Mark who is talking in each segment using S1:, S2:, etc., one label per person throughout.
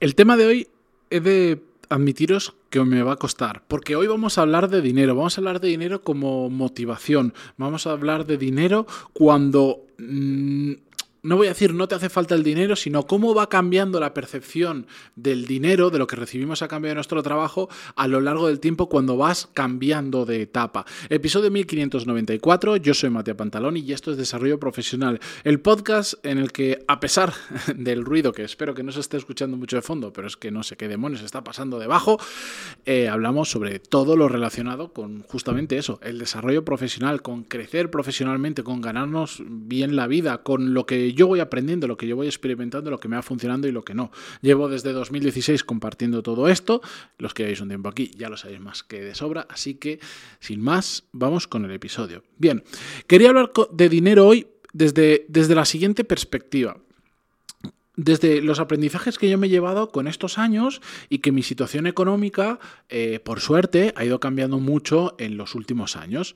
S1: El tema de hoy he de admitiros que me va a costar, porque hoy vamos a hablar de dinero, vamos a hablar de dinero como motivación, vamos a hablar de dinero cuando... no voy a decir no te hace falta el dinero, sino cómo va cambiando la percepción del dinero, de lo que recibimos a cambio de nuestro trabajo, a lo largo del tiempo cuando vas cambiando de etapa. Episodio 1594, yo soy Matías Pantaloni y esto es Desarrollo Profesional, el podcast en el que, a pesar del ruido, que espero que no se esté escuchando mucho de fondo, pero es que no sé qué demonios está pasando debajo, hablamos sobre todo lo relacionado con justamente eso, el desarrollo profesional, con crecer profesionalmente, con ganarnos bien la vida, con lo que yo voy aprendiendo, lo que yo voy experimentando, lo que me va funcionando y lo que no. Llevo desde 2016 compartiendo todo esto. Los que lleváis un tiempo aquí ya lo sabéis más que de sobra, así que sin más, vamos con el episodio. Bien, quería hablar de dinero hoy desde la siguiente perspectiva. Desde los aprendizajes que yo me he llevado con estos años y que mi situación económica, por suerte, ha ido cambiando mucho en los últimos años.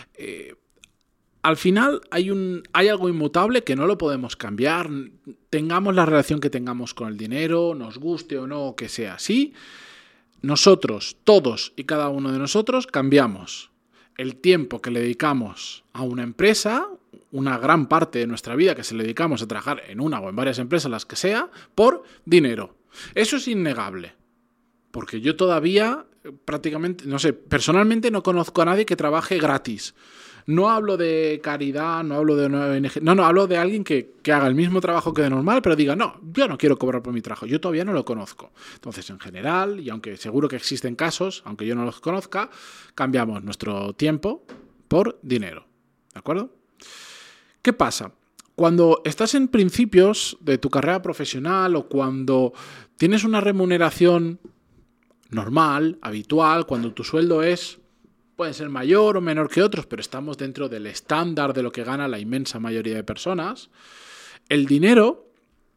S1: Al final hay algo inmutable que no lo podemos cambiar, tengamos la relación que tengamos con el dinero, nos guste o no, que sea así, nosotros, todos y cada uno de nosotros cambiamos el tiempo que le dedicamos a una empresa, una gran parte de nuestra vida que se le dedicamos a trabajar en una o en varias empresas, las que sea, por dinero. Eso es innegable, porque yo todavía prácticamente, no sé, personalmente no conozco a nadie que trabaje gratis. No hablo de caridad, no hablo de una ONG, no, hablo de alguien que haga el mismo trabajo que de normal, pero diga, no, yo no quiero cobrar por mi trabajo, yo todavía no lo conozco. Entonces, en general, y aunque seguro que existen casos, aunque yo no los conozca, cambiamos nuestro tiempo por dinero, ¿de acuerdo? ¿Qué pasa? Cuando estás en principios de tu carrera profesional o cuando tienes una remuneración normal, habitual, cuando tu sueldo puede ser mayor o menor que otros, pero estamos dentro del estándar de lo que gana la inmensa mayoría de personas, el dinero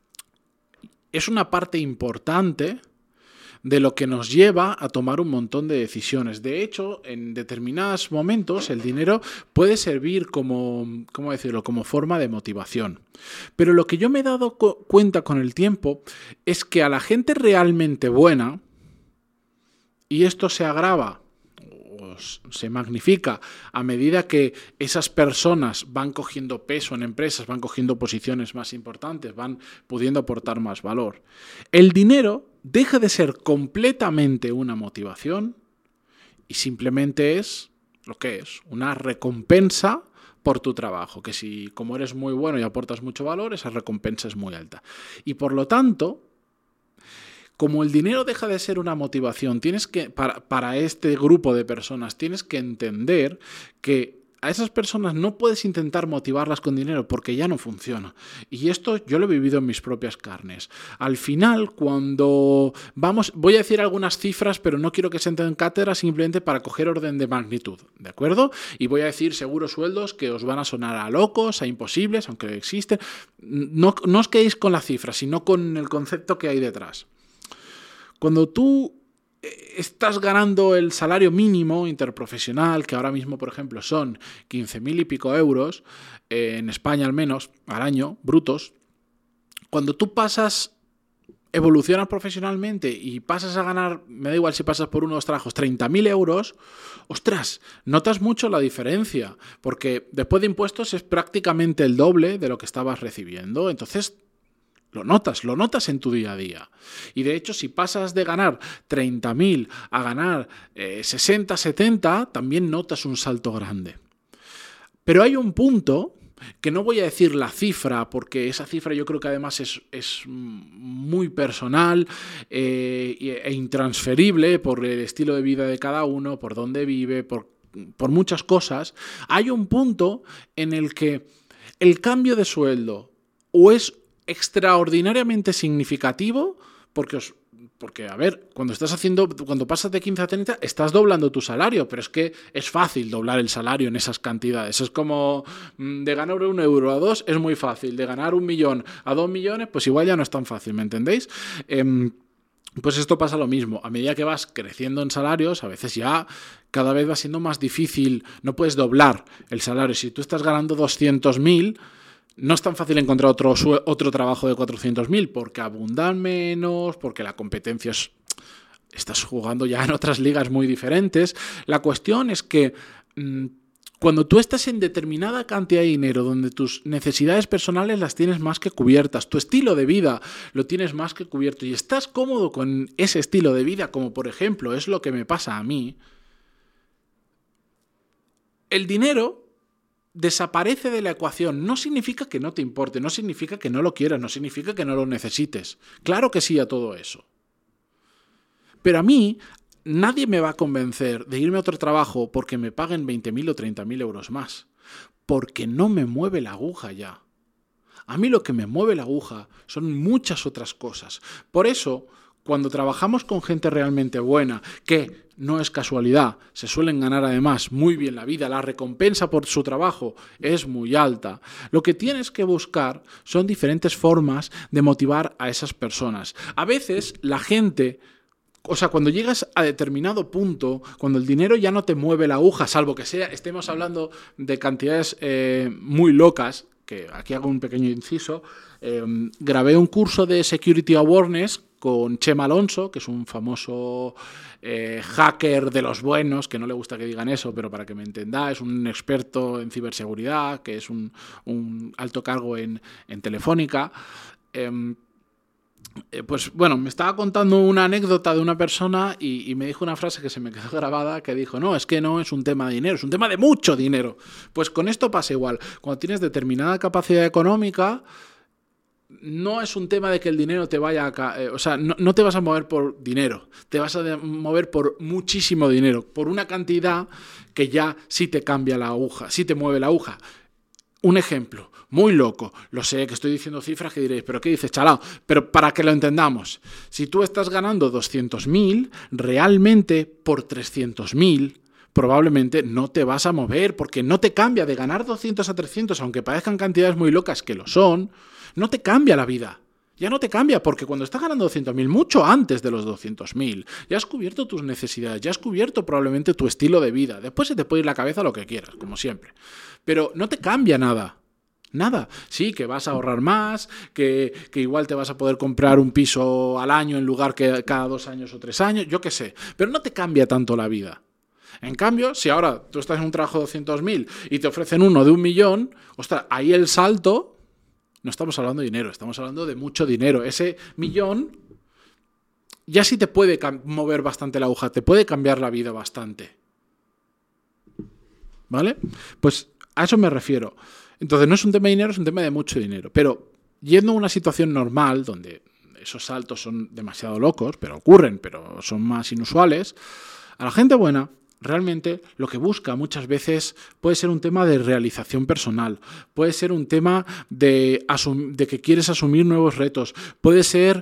S1: es una parte importante de lo que nos lleva a tomar un montón de decisiones. De hecho, en determinados momentos el dinero puede servir como forma de motivación. Pero lo que yo me he dado cuenta con el tiempo es que a la gente realmente buena, y esto se agrava, se magnifica a medida que esas personas van cogiendo peso en empresas, van cogiendo posiciones más importantes, van pudiendo aportar más valor. El dinero deja de ser completamente una motivación y simplemente es lo que es, una recompensa por tu trabajo, que si como eres muy bueno y aportas mucho valor, esa recompensa es muy alta. Y por lo tanto, como el dinero deja de ser una motivación, tienes que, para este grupo de personas, tienes que entender que a esas personas no puedes intentar motivarlas con dinero porque ya no funciona. Y esto yo lo he vivido en mis propias carnes. Al final, cuando voy a decir algunas cifras, pero no quiero que se entren en cátedra, simplemente para coger orden de magnitud, ¿de acuerdo? Y voy a decir seguros sueldos que os van a sonar a locos, a imposibles, aunque existen. No os quedéis con la cifra, sino con el concepto que hay detrás. Cuando tú estás ganando el salario mínimo interprofesional, que ahora mismo, por ejemplo, son 15.000 y pico euros, en España al menos, al año, brutos, cuando tú evolucionas profesionalmente y pasas a ganar, me da igual si pasas por uno o dos trabajos, 30.000 euros, ostras, notas mucho la diferencia, porque después de impuestos es prácticamente el doble de lo que estabas recibiendo, entonces lo notas en tu día a día. Y de hecho, si pasas de ganar 30.000 a ganar 60, 70, también notas un salto grande. Pero hay un punto que no voy a decir la cifra, porque esa cifra yo creo que además es muy personal e intransferible por el estilo de vida de cada uno, por dónde vive, por muchas cosas. Hay un punto en el que el cambio de sueldo o es extraordinariamente significativo porque, a ver, cuando pasas de 15 a 30, estás doblando tu salario, pero es que es fácil doblar el salario en esas cantidades. Es como de ganar 1 euro a 2 es muy fácil, de ganar 1 millón a 2 millones, pues igual ya no es tan fácil, ¿me entendéis? Pues esto pasa lo mismo. A medida que vas creciendo en salarios, a veces ya cada vez va siendo más difícil, no puedes doblar el salario. Si tú estás ganando 200.000, no es tan fácil encontrar otro trabajo de 400.000 porque abundan menos, porque la competencia estás jugando ya en otras ligas muy diferentes. La cuestión es que cuando tú estás en determinada cantidad de dinero, donde tus necesidades personales las tienes más que cubiertas, tu estilo de vida lo tienes más que cubierto y estás cómodo con ese estilo de vida, como por ejemplo es lo que me pasa a mí, el dinero desaparece de la ecuación. No significa que no te importe, no significa que no lo quieras, no significa que no lo necesites. Claro que sí a todo eso. Pero a mí nadie me va a convencer de irme a otro trabajo porque me paguen 20.000 o 30.000 euros más. Porque no me mueve la aguja ya. A mí lo que me mueve la aguja son muchas otras cosas. Por eso, cuando trabajamos con gente realmente buena, que no es casualidad, se suelen ganar además muy bien la vida, la recompensa por su trabajo es muy alta, lo que tienes que buscar son diferentes formas de motivar a esas personas. A veces la gente... O sea, cuando llegas a determinado punto, cuando el dinero ya no te mueve la aguja, salvo que estemos hablando de cantidades muy locas, que aquí hago un pequeño inciso, grabé un curso de Security Awareness con Chema Alonso, que es un famoso hacker de los buenos, que no le gusta que digan eso, pero para que me entendáis, un experto en ciberseguridad, que es un alto cargo en Telefónica. Pues bueno, me estaba contando una anécdota de una persona y me dijo una frase que se me quedó grabada, que dijo, no, es que no es un tema de dinero, es un tema de mucho dinero. Pues con esto pasa igual. Cuando tienes determinada capacidad económica, no es un tema de que el dinero te vaya o sea, no te vas a mover por dinero, te vas a mover por muchísimo dinero, por una cantidad que ya sí te cambia la aguja, sí te mueve la aguja. Un ejemplo, muy loco, lo sé que estoy diciendo cifras que diréis, pero ¿qué dices, chalao? Pero para que lo entendamos, si tú estás ganando 200.000, realmente por 300.000 probablemente no te vas a mover, porque no te cambia de ganar 200 a 300, aunque parezcan cantidades muy locas que lo son, no te cambia la vida. Ya no te cambia, porque cuando estás ganando 200.000, mucho antes de los 200.000, ya has cubierto tus necesidades, ya has cubierto probablemente tu estilo de vida. Después se te puede ir la cabeza lo que quieras, como siempre. Pero no te cambia nada. Nada. Sí, que vas a ahorrar más, que igual te vas a poder comprar un piso al año en lugar que cada 2 años o 3 años, yo qué sé. Pero no te cambia tanto la vida. En cambio, si ahora tú estás en un trabajo de 200.000 y te ofrecen uno de 1.000.000, ostras, ahí el salto... No estamos hablando de dinero, estamos hablando de mucho dinero. Ese 1.000.000 ya sí te puede mover bastante la aguja, te puede cambiar la vida bastante. ¿Vale? Pues a eso me refiero. Entonces no es un tema de dinero, es un tema de mucho dinero. Pero yendo a una situación normal, donde esos saltos son demasiado locos, pero ocurren, pero son más inusuales, a la gente buena realmente lo que busca muchas veces puede ser un tema de realización personal, puede ser un tema de que quieres asumir nuevos retos, puede ser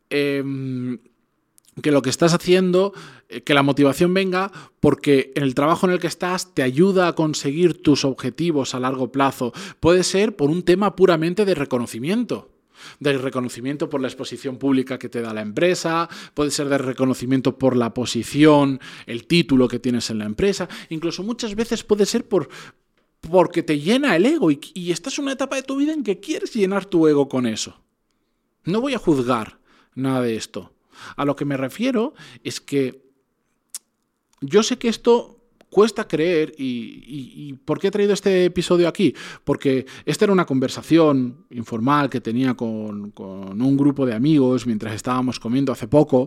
S1: que lo que estás haciendo, que la motivación venga porque en el trabajo en el que estás te ayuda a conseguir tus objetivos a largo plazo, puede ser por un tema puramente de reconocimiento. De reconocimiento por la exposición pública que te da la empresa, puede ser de reconocimiento por la posición, el título que tienes en la empresa, incluso muchas veces puede ser porque te llena el ego y estás en una etapa de tu vida en que quieres llenar tu ego con eso. No voy a juzgar nada de esto. A lo que me refiero es que yo sé que esto cuesta creer y ¿por qué he traído este episodio aquí? Porque esta era una conversación informal que tenía con un grupo de amigos mientras estábamos comiendo hace poco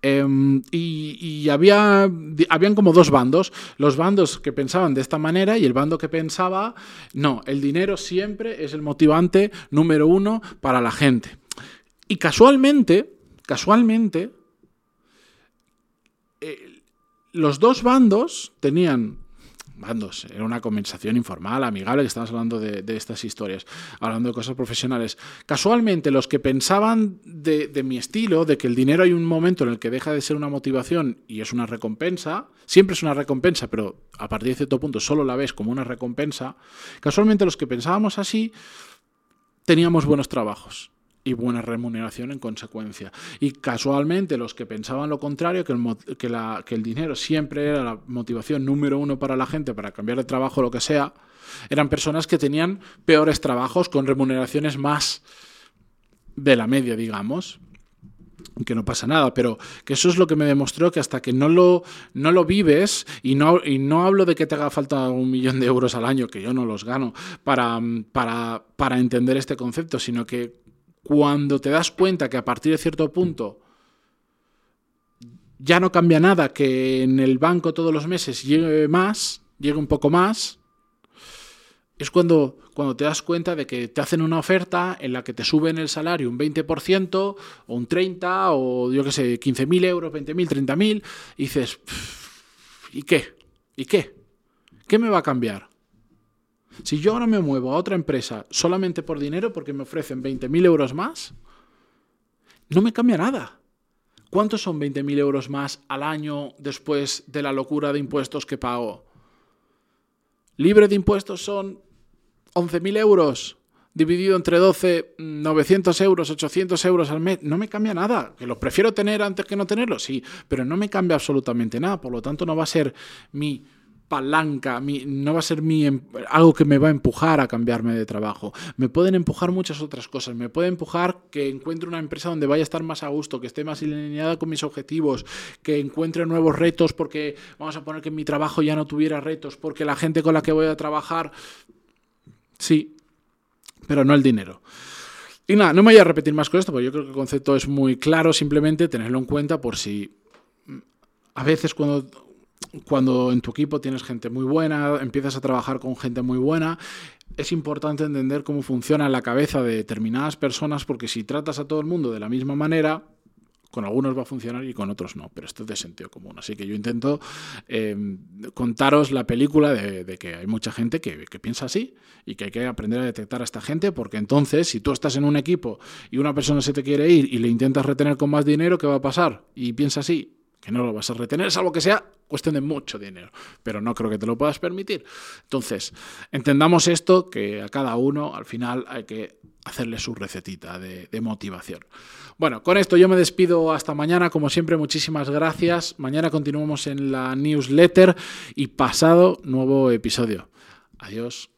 S1: y habían como dos bandos, los bandos que pensaban de esta manera y el bando que pensaba, no, el dinero siempre es el motivante número 1 para la gente. Y casualmente, los dos bandos era una conversación informal, amigable, que estábamos hablando de estas historias, hablando de cosas profesionales. Casualmente, los que pensaban de mi estilo, de que el dinero hay un momento en el que deja de ser una motivación y es una recompensa, siempre es una recompensa, pero a partir de cierto punto solo la ves como una recompensa, casualmente los que pensábamos así teníamos buenos trabajos. y buena remuneración en consecuencia. Y casualmente los que pensaban lo contrario, que el dinero siempre era la motivación número uno para la gente para cambiar de trabajo o lo que sea, eran personas que tenían peores trabajos con remuneraciones más de la media, digamos. Que no pasa nada, pero que eso es lo que me demostró que hasta que no lo vives, y no hablo de que te haga falta 1 millón de euros al año, que yo no los gano, para entender este concepto, sino que cuando te das cuenta que a partir de cierto punto ya no cambia nada, que en el banco todos los meses llegue un poco más, es cuando te das cuenta de que te hacen una oferta en la que te suben el salario un 20% o un 30% o yo qué sé, 15.000 euros, 20.000, 30.000 y dices, ¿y qué? ¿Y qué? ¿Qué me va a cambiar? Si yo ahora me muevo a otra empresa solamente por dinero porque me ofrecen 20.000 euros más, no me cambia nada. ¿Cuántos son 20.000 euros más al año después de la locura de impuestos que pago? Libre de impuestos son 11.000 euros, dividido entre 12, 900 euros, 800 euros al mes. No me cambia nada. ¿Que los prefiero tener antes que no tenerlos? Sí, pero no me cambia absolutamente nada. Por lo tanto, no va a ser mi palanca, no va a ser algo que me va a empujar a cambiarme de trabajo. Me pueden empujar muchas otras cosas. Me puede empujar que encuentre una empresa donde vaya a estar más a gusto, que esté más alineada con mis objetivos, que encuentre nuevos retos, porque vamos a poner que en mi trabajo ya no tuviera retos, porque la gente con la que voy a trabajar... Sí, pero no el dinero. Y nada, no me voy a repetir más con esto, porque yo creo que el concepto es muy claro, simplemente tenerlo en cuenta por si a veces cuando en tu equipo tienes gente muy buena, empiezas a trabajar con gente muy buena, es importante entender cómo funciona la cabeza de determinadas personas, porque si tratas a todo el mundo de la misma manera, con algunos va a funcionar y con otros no, pero esto es de sentido común. Así que yo intento contaros la película de que hay mucha gente que piensa así y que hay que aprender a detectar a esta gente, porque entonces, si tú estás en un equipo y una persona se te quiere ir y le intentas retener con más dinero, ¿qué va a pasar? Y piensa así, que no lo vas a retener, salvo que sea cuestión de mucho dinero, pero no creo que te lo puedas permitir. Entonces, entendamos esto, que a cada uno al final hay que hacerle su recetita de motivación. Bueno, con esto yo me despido hasta mañana. Como siempre, muchísimas gracias. Mañana continuamos en la newsletter y pasado nuevo episodio. Adiós.